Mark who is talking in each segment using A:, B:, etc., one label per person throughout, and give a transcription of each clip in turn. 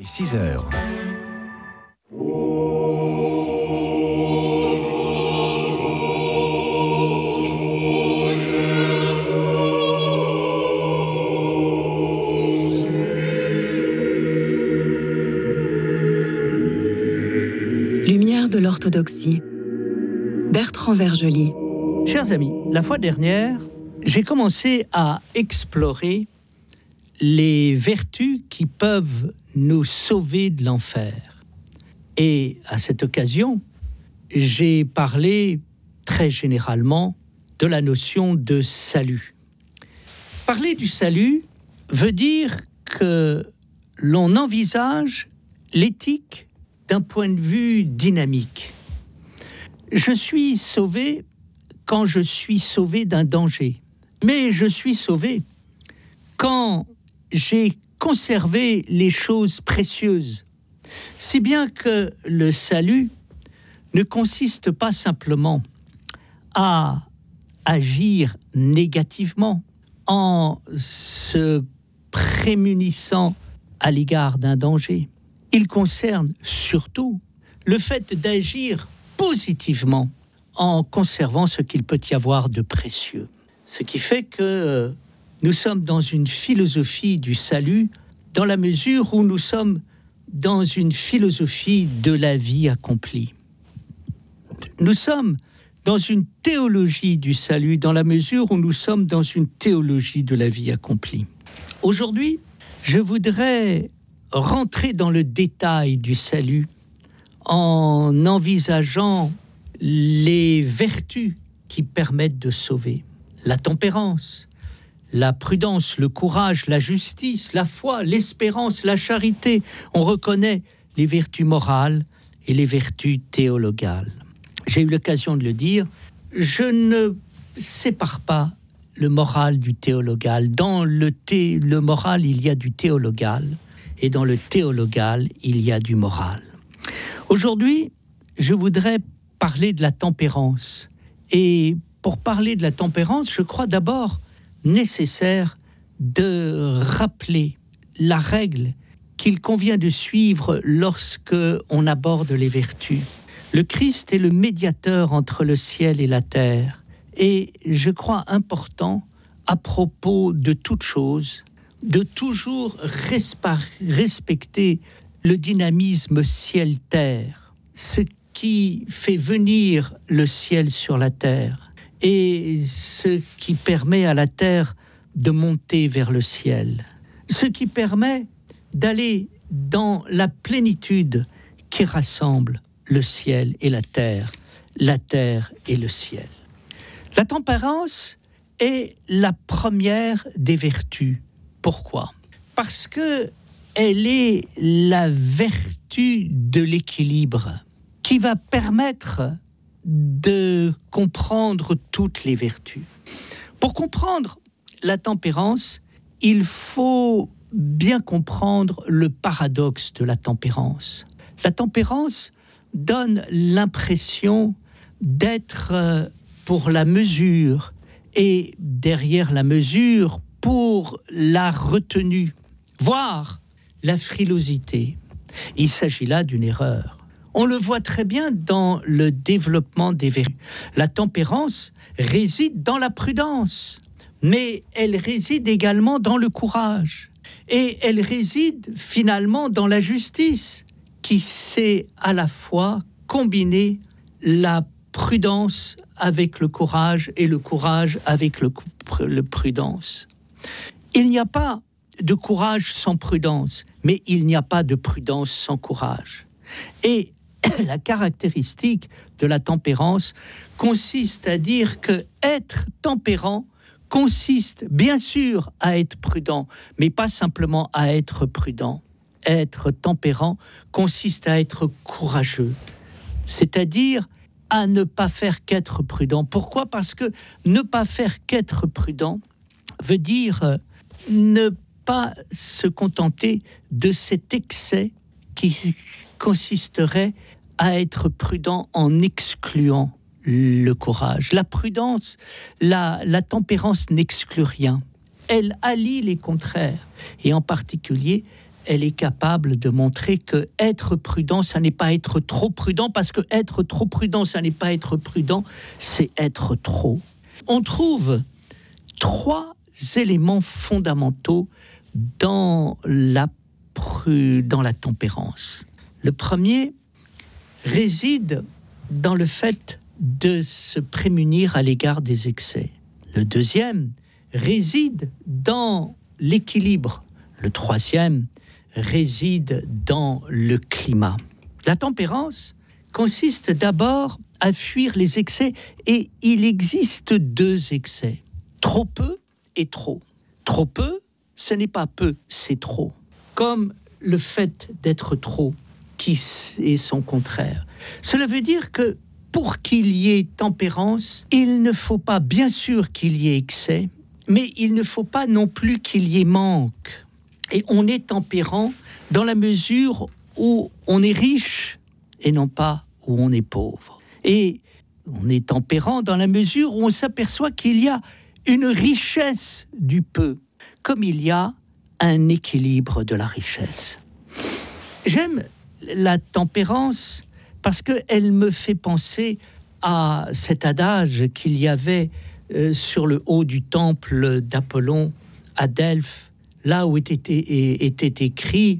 A: 6 heures.
B: Lumière de l'orthodoxie. Bertrand Vergely.
C: Chers amis, la fois dernière, j'ai commencé à explorer les vertus qui peuvent nous sauver de l'enfer. Et à cette occasion, j'ai parlé très généralement de la notion de salut. Parler du salut veut dire que l'on envisage l'éthique d'un point de vue dynamique. Je suis sauvé quand je suis sauvé d'un danger, mais je suis sauvé quand j'ai conservé les choses précieuses, si bien que le salut ne consiste pas simplement à agir négativement en se prémunissant à l'égard d'un danger. Il concerne surtout le fait d'agir positivement en conservant ce qu'il peut y avoir de précieux. Ce qui fait que nous sommes dans une philosophie du salut dans la mesure où nous sommes dans une philosophie de la vie accomplie. Nous sommes dans une théologie du salut dans la mesure où nous sommes dans une théologie de la vie accomplie. Aujourd'hui, je voudrais rentrer dans le détail du salut en envisageant les vertus qui permettent de sauver. La tempérance, la prudence, le courage, la justice, la foi, l'espérance, la charité. On reconnaît les vertus morales et les vertus théologales. J'ai eu l'occasion de le dire, je ne sépare pas le moral du théologal. Dans le moral, il y a du théologal, et dans le théologal, il y a du moral. Aujourd'hui, je voudrais parler de la tempérance. Et pour parler de la tempérance, je crois d'abord nécessaire de rappeler la règle qu'il convient de suivre lorsque on aborde les vertus. Le Christ est le médiateur entre le ciel et la terre. Et je crois important, à propos de toute chose, de toujours respecter le dynamisme ciel-terre, ce qui fait venir le ciel sur la terre et ce qui permet à la terre de monter vers le ciel, ce qui permet d'aller dans la plénitude qui rassemble le ciel et la terre et le ciel. La tempérance est la première des vertus. Pourquoi ? Parce que elle est la vertu de l'équilibre qui va permettre de comprendre toutes les vertus. Pour comprendre la tempérance, il faut bien comprendre le paradoxe de la tempérance. La tempérance donne l'impression d'être pour la mesure et derrière la mesure pour la retenue, voire la frilosité. Il s'agit là d'une erreur. On le voit très bien dans le développement des vertus. La tempérance réside dans la prudence, mais elle réside également dans le courage. Et elle réside finalement dans la justice, qui sait à la fois combiner la prudence avec le courage et le courage avec le prudence. Il n'y a pas de courage sans prudence, mais il n'y a pas de prudence sans courage. Et la caractéristique de la tempérance consiste à dire que être tempérant consiste bien sûr à être prudent, mais pas simplement à être prudent. Être tempérant consiste à être courageux, c'est-à-dire à ne pas faire qu'être prudent. Pourquoi ? Parce que ne pas faire qu'être prudent veut dire ne pas se contenter de cet excès qui consisterait à être prudent en excluant le courage. La prudence, la tempérance n'exclut rien. Elle allie les contraires et en particulier, elle est capable de montrer que être prudent, ça n'est pas être trop prudent, parce que être trop prudent, ça n'est pas être prudent, c'est être trop. On trouve 3 éléments fondamentaux dans la tempérance. Le premier réside dans le fait de se prémunir à l'égard des excès. Le deuxième réside dans l'équilibre. Le troisième réside dans le climat. La tempérance consiste d'abord à fuir les excès, et il existe 2 excès. Trop peu et trop. Trop peu, ce n'est pas peu, c'est trop. Comme le fait d'être trop, qui est son contraire. Cela veut dire que pour qu'il y ait tempérance, il ne faut pas, bien sûr qu'il y ait excès, mais il ne faut pas non plus qu'il y ait manque. Et on est tempérant dans la mesure où on est riche et non pas où on est pauvre. Et on est tempérant dans la mesure où on s'aperçoit qu'il y a une richesse du peu, comme il y a un équilibre de la richesse. J'aime la tempérance parce qu'elle me fait penser à cet adage qu'il y avait sur le haut du temple d'Apollon à Delphes, là où était écrit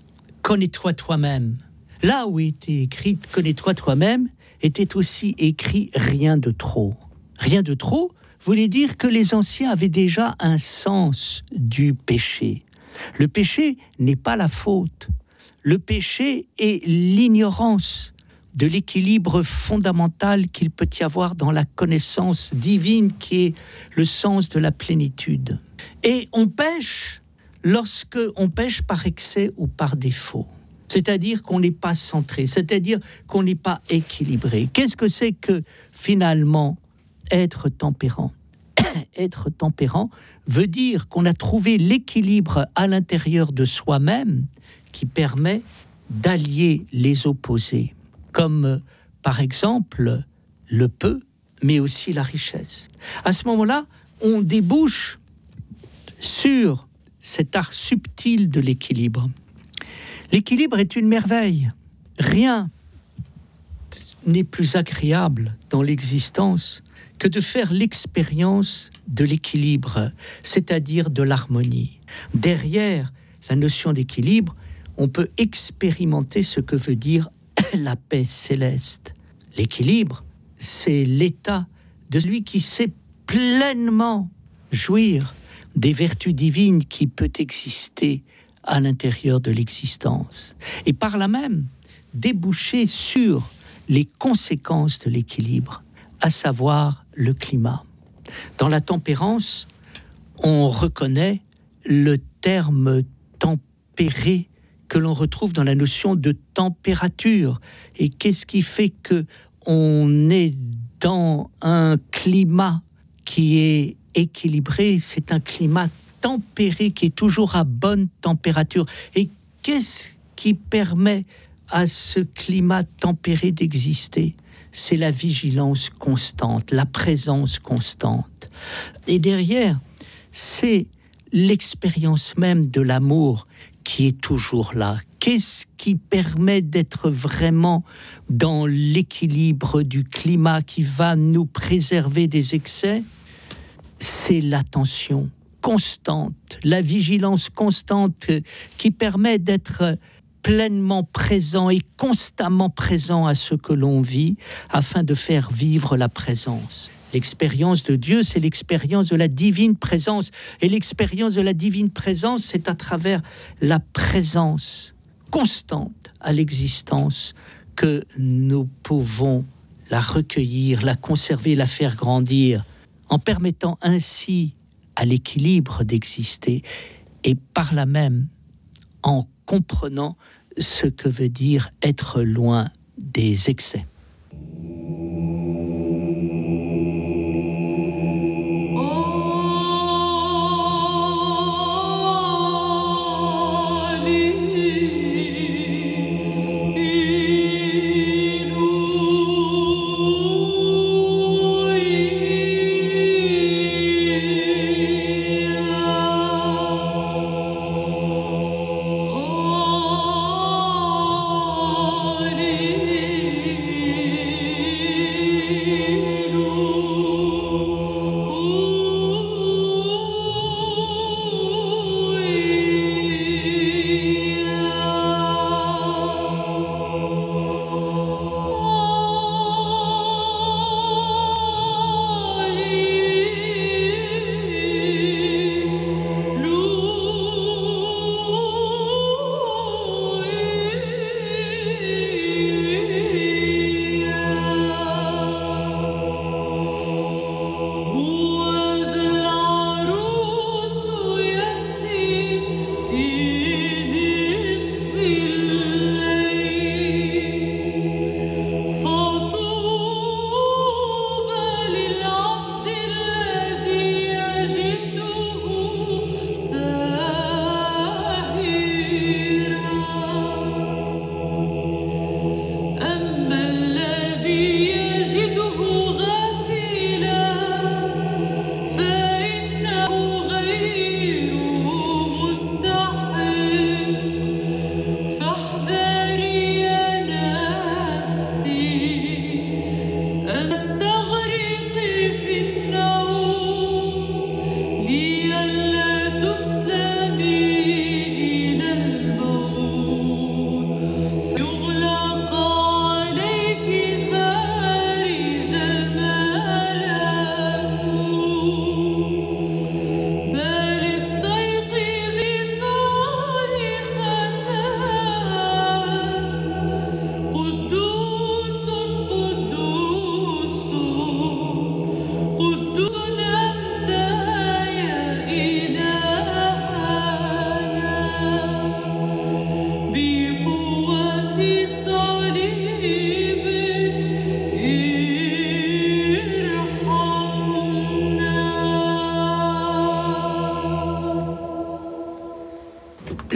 C: « Connais-toi toi-même ». Là où était écrit « Connais-toi toi-même » était aussi écrit « Rien de trop ». Rien de trop voulait dire que les anciens avaient déjà un sens du péché. Le péché n'est pas la faute. Le péché est l'ignorance de l'équilibre fondamental qu'il peut y avoir dans la connaissance divine qui est le sens de la plénitude. Et on pêche lorsque on pêche par excès ou par défaut. C'est-à-dire qu'on n'est pas centré, c'est-à-dire qu'on n'est pas équilibré. Qu'est-ce que c'est que finalement être tempérant ? Être tempérant veut dire qu'on a trouvé l'équilibre à l'intérieur de soi-même qui permet d'allier les opposés, comme par exemple le peu, mais aussi la richesse. À ce moment-là, on débouche sur cet art subtil de l'équilibre. L'équilibre est une merveille. Rien n'est plus agréable dans l'existence que de faire l'expérience de l'équilibre, c'est-à-dire de l'harmonie. Derrière la notion d'équilibre, on peut expérimenter ce que veut dire la paix céleste. L'équilibre, c'est l'état de celui qui sait pleinement jouir des vertus divines qui peut exister à l'intérieur de l'existence. Et par là même, déboucher sur les conséquences de l'équilibre, à savoir le climat. Dans la tempérance, on reconnaît le terme tempéré que l'on retrouve dans la notion de température. Et qu'est-ce qui fait qu'on est dans un climat qui est équilibré? C'est un climat tempéré qui est toujours à bonne température. Et qu'est-ce qui permet à ce climat tempéré d'exister? C'est la vigilance constante, la présence constante. Et derrière, c'est l'expérience même de l'amour qui est toujours là. Qu'est-ce qui permet d'être vraiment dans l'équilibre du climat qui va nous préserver des excès? C'est l'attention constante, la vigilance constante qui permet d'être pleinement présent et constamment présent à ce que l'on vit afin de faire vivre la présence. L'expérience de Dieu, c'est l'expérience de la divine présence. Et l'expérience de la divine présence, c'est à travers la présence constante à l'existence que nous pouvons la recueillir, la conserver, la faire grandir, en permettant ainsi à l'équilibre d'exister et par là même en comprenant ce que veut dire être loin des excès.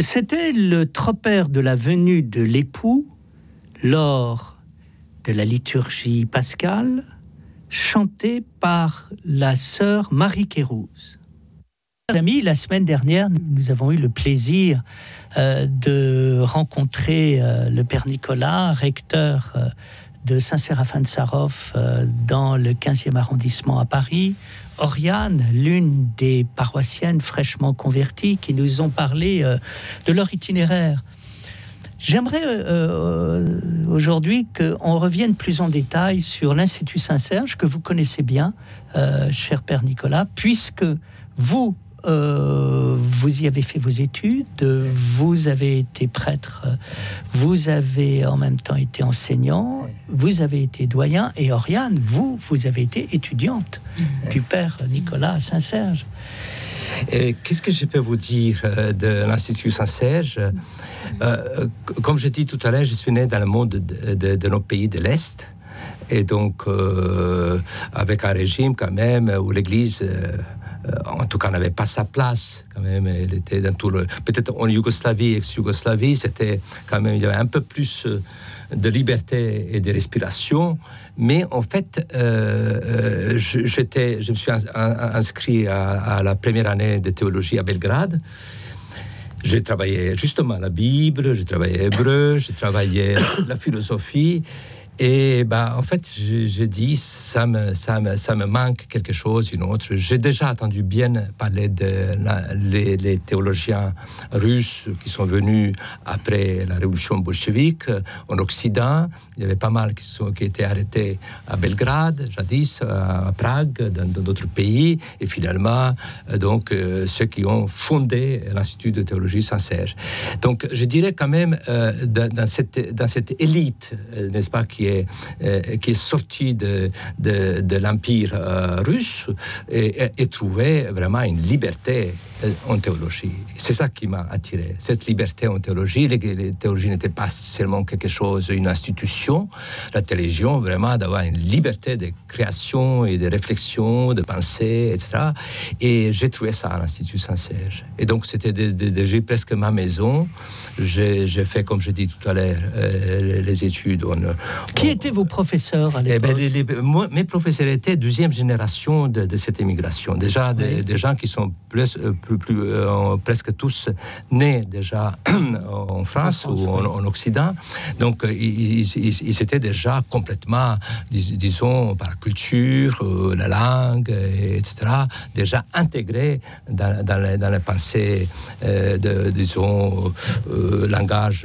C: C'était le tropère de la venue de l'époux lors de la liturgie pascale, chanté par la sœur Marie Kérouz. Amis, la semaine dernière, nous avons eu le plaisir de rencontrer le Père Nicolas, recteur de Saint-Séraphin de Sarov dans le 15e arrondissement à Paris. Oriane, l'une des paroissiennes fraîchement converties, qui nous ont parlé de leur itinéraire. J'aimerais aujourd'hui qu'on revienne plus en détail sur l'Institut Saint-Serge, que vous connaissez bien, cher Père Nicolas, puisque vous y avez fait vos études, vous avez été prêtre, vous avez en même temps été enseignant, vous avez été doyen, et Oriane, vous avez été étudiante du Père Nicolas à Saint-Serge.
A: Qu'est-ce que je peux vous dire de l'Institut Saint-Serge? Comme je dis tout à l'heure, je suis né dans le monde de nos pays de l'Est, et donc avec un régime quand même où l'Église... en tout cas, n'avait pas sa place quand même. Elle était dans tout le... Peut-être en Yougoslavie, ex-Yougoslavie, c'était quand même... Il y avait un peu plus de liberté et de respiration. Mais en fait, je me suis inscrit à la première année de théologie à Belgrade. J'ai travaillé justement la Bible, j'ai travaillé hébreu, j'ai travaillé la philosophie. Et en fait, j'ai dit, ça me manque quelque chose, une autre. J'ai déjà entendu bien parler les théologiens russes qui sont venus après la révolution bolchevique en Occident. Il y avait pas mal qui étaient arrêtés à Belgrade, jadis, à Prague, dans d'autres pays. Et finalement, donc, ceux qui ont fondé l'Institut de théologie Saint-Serge. Donc, je dirais quand même, dans cette élite, n'est-ce pas, qui est sortie de l'Empire russe et trouvait vraiment une liberté en théologie. C'est ça qui m'a attiré, cette liberté en théologie. La théologie n'était pas seulement quelque chose, une institution. La télévision, vraiment, d'avoir une liberté de création et de réflexion, de pensée, etc. Et j'ai trouvé ça à l'Institut Saint-Serge. Et donc, c'était déjà presque ma maison. J'ai fait, comme je dis tout à l'heure, les études.
C: Qui étaient vos professeurs à l'époque?
A: Mes professeurs étaient deuxième génération de cette émigration. Déjà, des gens qui sont presque tous nés déjà en France ou en Occident. Donc, ils étaient déjà complètement, disons, par la culture, la langue, etc., déjà intégrés dans la pensée, disons, langage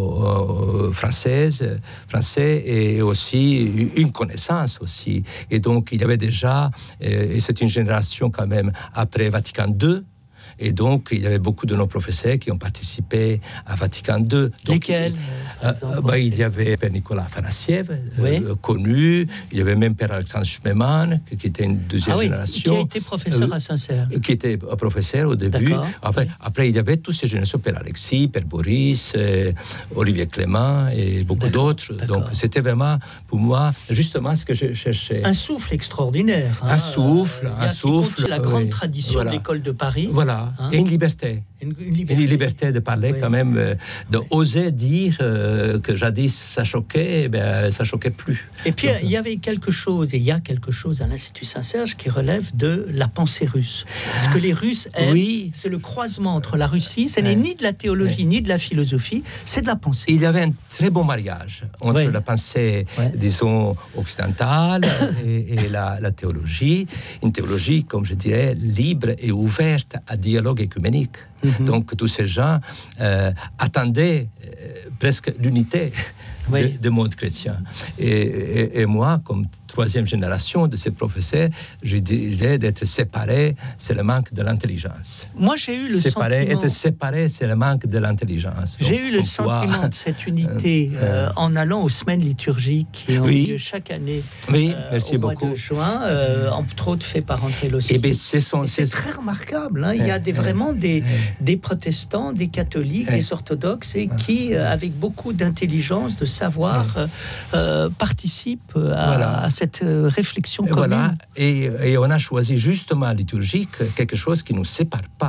A: français, et aussi une connaissance aussi. Et donc, il y avait déjà, et c'est une génération quand même après Vatican II, et donc, il y avait beaucoup de nos professeurs qui ont participé à Vatican II. Donc,
C: lesquels
A: il y avait Père Nicolas Afanassiev, connu. Il y avait même Père Alexandre Schmemann, qui était une deuxième génération.
C: Qui a été professeur à Saint-Serge.
A: Qui était professeur au début. Après, il y avait toutes ces générations, Père Alexis, Père Boris, Olivier Clément et beaucoup d'autres. Donc, c'était vraiment, pour moi, justement ce que je cherchais.
C: Un souffle extraordinaire.
A: Un souffle.
C: La grande tradition de l'école de Paris.
A: Voilà. Et une liberté. Une liberté de parler quand même, d'oser dire que jadis ça choquait, ça choquait plus.
C: Et puis il y avait quelque chose, et il y a quelque chose à l'Institut Saint-Serge qui relève de la pensée russe. Ce que les Russes aiment, c'est le croisement entre la Russie, ce n'est ni de la théologie, ni de la philosophie, c'est de la pensée.
A: Il y avait un très bon mariage entre la pensée, disons, occidentale et la théologie. Une théologie, comme je dirais, libre et ouverte à dialogue écuménique. Donc, tous ces gens attendaient presque l'unité de monde chrétien. Et moi, comme troisième génération de ces professeurs, je disais d'être séparé, c'est le manque de l'intelligence.
C: Moi, j'ai eu le sentiment...
A: Être séparé, c'est le manque de l'intelligence.
C: J'ai eu le sentiment de cette unité en allant aux semaines liturgiques qui ont lieu chaque année
A: merci
C: au mois
A: beaucoup.
C: de juin, entre autres fait par André Lossy. C'est très remarquable. Hein. Il y a vraiment des protestants, des catholiques, des orthodoxes, et qui, avec beaucoup d'intelligence, de savoir, participent à cette réflexion commune.
A: Et on a choisi justement liturgique quelque chose qui ne nous sépare pas.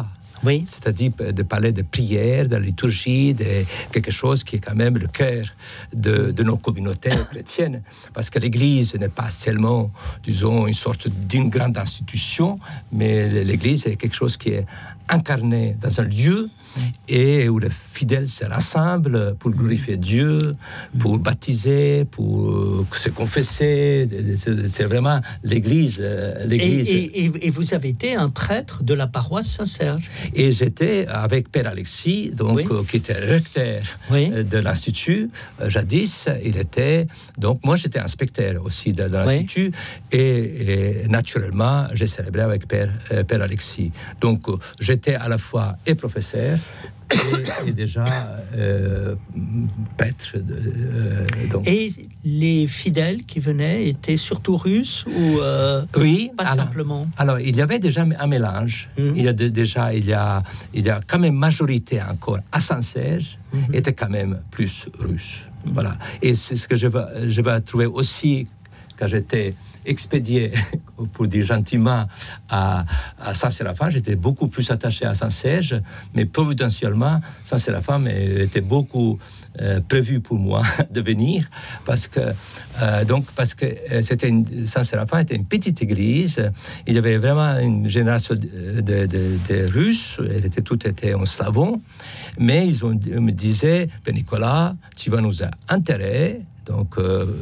C: Oui.
A: C'est-à-dire de parler de prière, de la liturgie, de quelque chose qui est quand même le cœur de nos communautés chrétiennes. Parce que l'Église n'est pas seulement, disons, une sorte d'une grande institution, mais l'Église est quelque chose qui est incarné dans un lieu et où les fidèles se rassemblent pour glorifier Dieu, pour baptiser, pour se confesser. C'est vraiment l'Église.
C: Et vous avez été un prêtre de la paroisse Saint-Serge.
A: Et j'étais avec Père Alexis, donc, qui était recteur de l'Institut. Jadis, il était... Donc, moi, j'étais inspecteur aussi de l'Institut. Et naturellement, j'ai célébré avec Père Alexis. Donc, j'étais à la fois et professeur, et déjà prêtre. Donc.
C: Et les fidèles qui venaient étaient surtout russes ou
A: oui,
C: pas simplement?
A: Alors, il y avait déjà un mélange. Il y a quand même majorité encore à Saint-Serge, était quand même plus russe. Voilà. Et c'est ce que je vais trouver aussi quand j'étais expédié, pour dire gentiment, à Saint-Séraphin. J'étais beaucoup plus attaché à Saint-Serge, mais providentiellement, Saint-Séraphin était beaucoup prévu pour moi de venir, parce que Saint-Séraphin était une petite église. Il y avait vraiment une génération de Russes, tout était en slavon, mais ils me disaient, Nicolas, tu vas nous intéresser, donc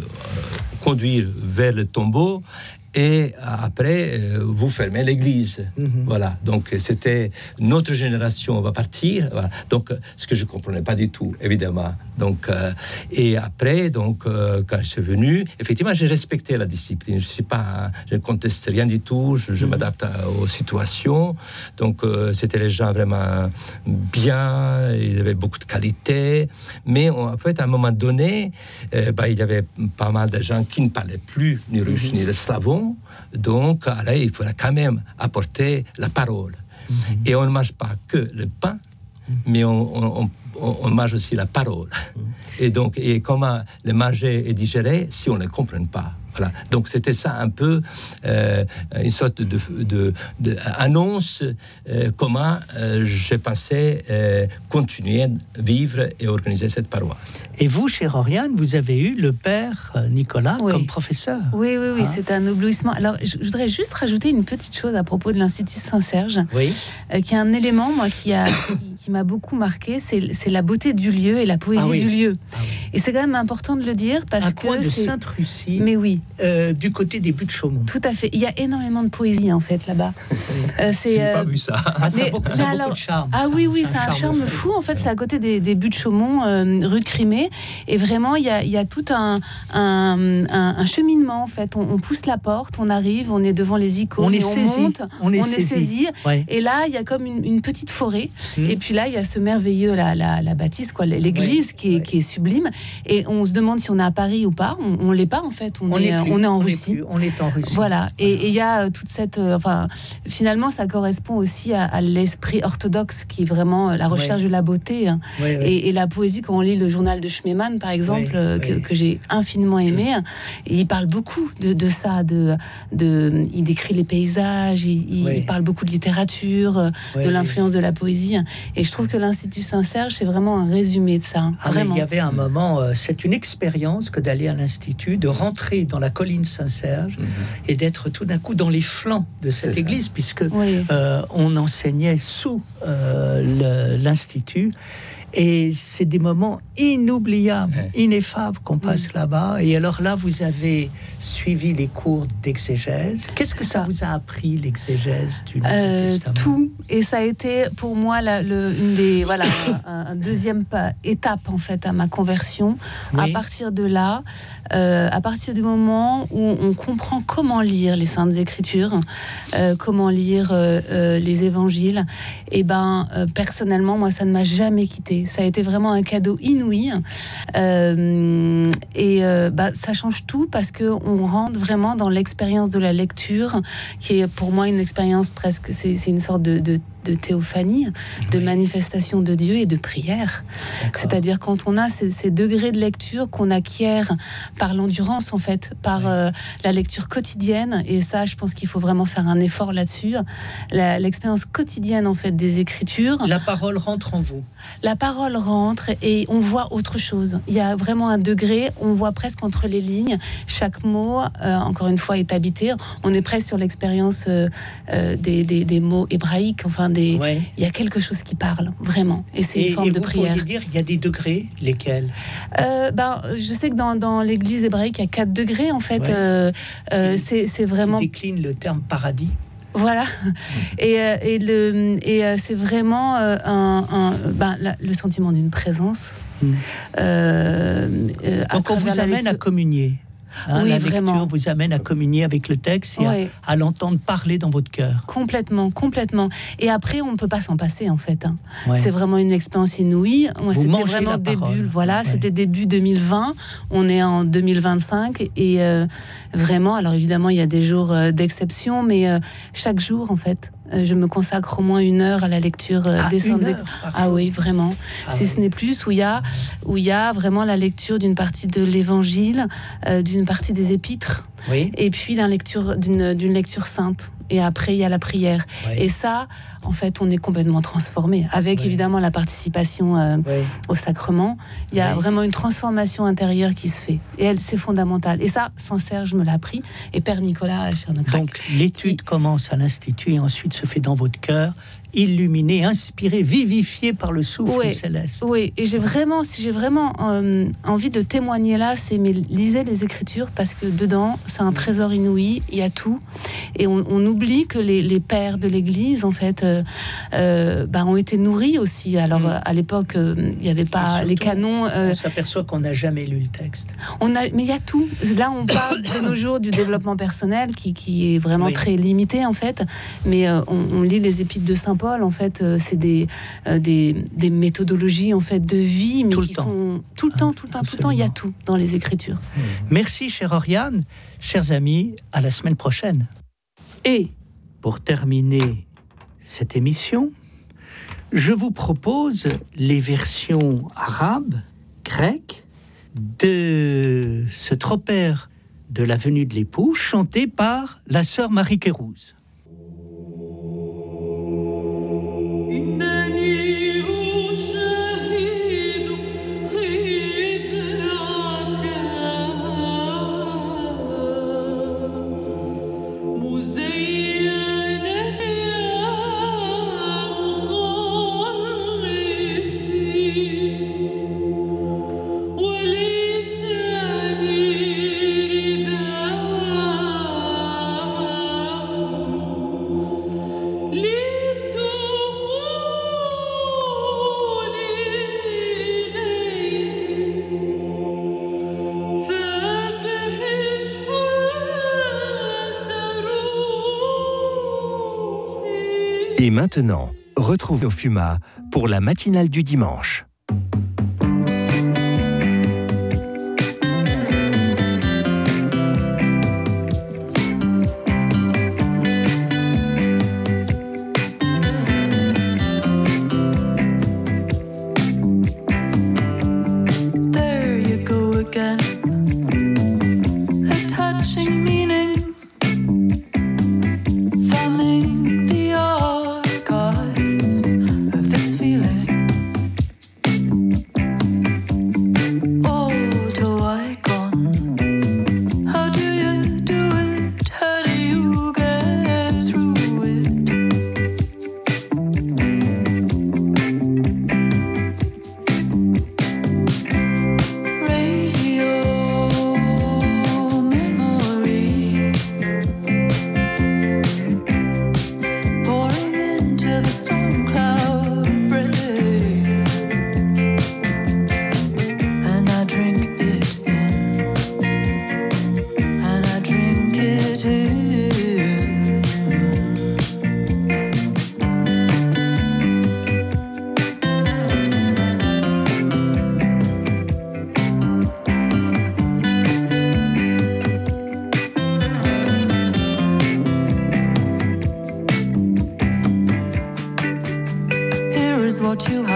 A: conduire vers le tombeau, et après vous fermez l'église. Voilà, donc c'était notre génération va partir. Voilà. Donc ce que je comprenais pas du tout, évidemment. Donc et après, donc quand je suis venu, effectivement, j'ai respecté la discipline. Je ne conteste rien du tout. Je m'adapte aux situations. Donc c'était les gens vraiment bien. Ils avaient beaucoup de qualité. Mais en fait, à un moment donné, il y avait pas mal de gens qui ne parlaient plus ni russe ni le slavon. Donc, là, il faudra quand même apporter la parole. Et on ne mange pas que le pain, mais on mange aussi la parole. Et donc, comment le manger et digérer si on ne le comprend pas? Voilà. Donc c'était ça un peu une sorte d'annonce comment j'ai pensé continuer à vivre et organiser cette paroisse.
C: Et vous, chère Oriane, vous avez eu le père Nicolas comme professeur.
D: Oui, c'est un éblouissement. Alors je voudrais juste rajouter une petite chose à propos de l'Institut Saint-Serge, qui est un élément moi, qui m'a beaucoup marqué, c'est la beauté du lieu et la poésie du lieu. Et c'est quand même important de le dire parce
C: un
D: que
C: coin de Sainte-Russie.
D: Mais oui.
C: Du côté des Buttes-Chaumont.
D: Tout à fait. Il y a énormément de poésie en fait là-bas.
A: Je n'ai pas vu ça.
C: Ça a beaucoup de charme.
D: Oui, c'est un charme fou. En fait, c'est à côté des Buttes-Chaumont, rue de Crimée. Et vraiment, il y a tout un cheminement en fait. On pousse la porte, on arrive, on est devant les icônes, on est saisi. Ouais. Et là, il y a comme une petite forêt. Et puis là, il y a ce merveilleux la bâtisse, quoi, l'église qui est sublime. Et on se demande si on est à Paris ou pas. On l'est pas en fait. On est en Russie.
C: On est en Russie.
D: Voilà. Et il y a toute cette... finalement, ça correspond aussi à l'esprit orthodoxe qui est vraiment la recherche de la beauté. Hein. Et la poésie, quand on lit le journal de Schmemann, par exemple, que j'ai infiniment aimé, il parle beaucoup de ça. Il décrit les paysages, il parle beaucoup de littérature, de l'influence de la poésie. Et je trouve que l'Institut Saint-Serge, c'est vraiment un résumé de ça. Vraiment.
C: Il y avait un moment, c'est une expérience que d'aller à l'Institut, de rentrer dans la colline Saint-Serge et d'être tout d'un coup dans les flancs de cette église, puisque on enseignait sous l'Institut. Et c'est des moments inoubliables, ineffables qu'on passe là-bas. Et alors là, vous avez suivi les cours d'exégèse. Qu'est-ce que ça vous a appris, l'exégèse du Nouveau Testament?
D: Tout. Et ça a été pour moi un deuxième étape en fait à ma conversion. À partir de là, à partir du moment où on comprend comment lire les Saintes Écritures, comment lire les Évangiles, et personnellement, moi, ça ne m'a jamais quitté. Ça a été vraiment un cadeau inouï. Ça change tout parce qu'on rentre vraiment dans l'expérience de la lecture, qui est pour moi une expérience presque, c'est une sorte de de théophanie, de manifestation de Dieu et de prière. D'accord. C'est-à-dire quand on a ces degrés de lecture qu'on acquiert par l'endurance, en fait, par la lecture quotidienne, et ça, je pense qu'il faut vraiment faire un effort là-dessus. L'expérience quotidienne, en fait, des Écritures.
C: La parole rentre en vous.
D: La parole rentre et on voit autre chose. Il y a vraiment un degré, on voit presque entre les lignes. Chaque mot, encore une fois, est habité. On est presque sur l'expérience des mots hébraïques. Enfin, il y a quelque chose qui parle, vraiment. Et c'est une forme de prière.
C: Vous pourriez dire, il y a des degrés, lesquels
D: je sais que dans l'église hébraïque, il y a 4 degrés, en fait. C'est vraiment...
C: Qui décline le terme paradis.
D: Voilà, et c'est vraiment le sentiment d'une présence.
C: Donc on vous amène à communier. La lecture vous amène à communier avec le texte et à l'entendre parler dans votre cœur.
D: Complètement. Et après, on ne peut pas s'en passer, en fait. C'est vraiment une expérience inouïe. C'était vraiment début. C'était début 2020. On est en 2025 et vraiment. Alors évidemment, il y a des jours d'exception, mais chaque jour, en fait. Je me consacre au moins 1 heure à la lecture des Saintes Écritures. Ah oui, vraiment. Ce n'est plus où il y a vraiment la lecture d'une partie de l'Évangile, d'une partie des Épîtres, et puis d'une lecture sainte. Et après, il y a la prière. Et ça, en fait, on est complètement transformé. Avec évidemment la participation au sacrement, il y a vraiment une transformation intérieure qui se fait. Et c'est fondamental. Et ça, Saint-Serge me l'a appris. Et Père Nicolas Chernocrac.
C: Donc, l'étude commence à l'Institut et ensuite se fait dans votre cœur, illuminé, inspiré, vivifié par le souffle céleste. Oui,
D: et j'ai vraiment envie de témoigner là, lisez les Écritures, parce que dedans, c'est un trésor inouï, il y a tout. Et on oublie que les pères de l'Église, en fait, ont été nourris aussi. Alors, à l'époque, il n'y avait pas les canons.
C: On s'aperçoit qu'on n'a jamais lu le texte.
D: Mais il y a tout. Là, on parle de nos jours du développement personnel, qui est vraiment très limité, en fait. Mais on lit les épîtres de Saint Paul, en fait, c'est des méthodologies, en fait, de vie, mais sont tout le temps, il y a tout dans les Écritures.
C: Merci, chère Oriane. Chers amis, à la semaine prochaine. Et pour terminer cette émission, je vous propose les versions arabes, grecques, de ce tropère de la venue de l'époux, chanté par la sœur Marie Kérouz.
E: Et maintenant, retrouvez nos FUMA pour la matinale du dimanche.
F: go too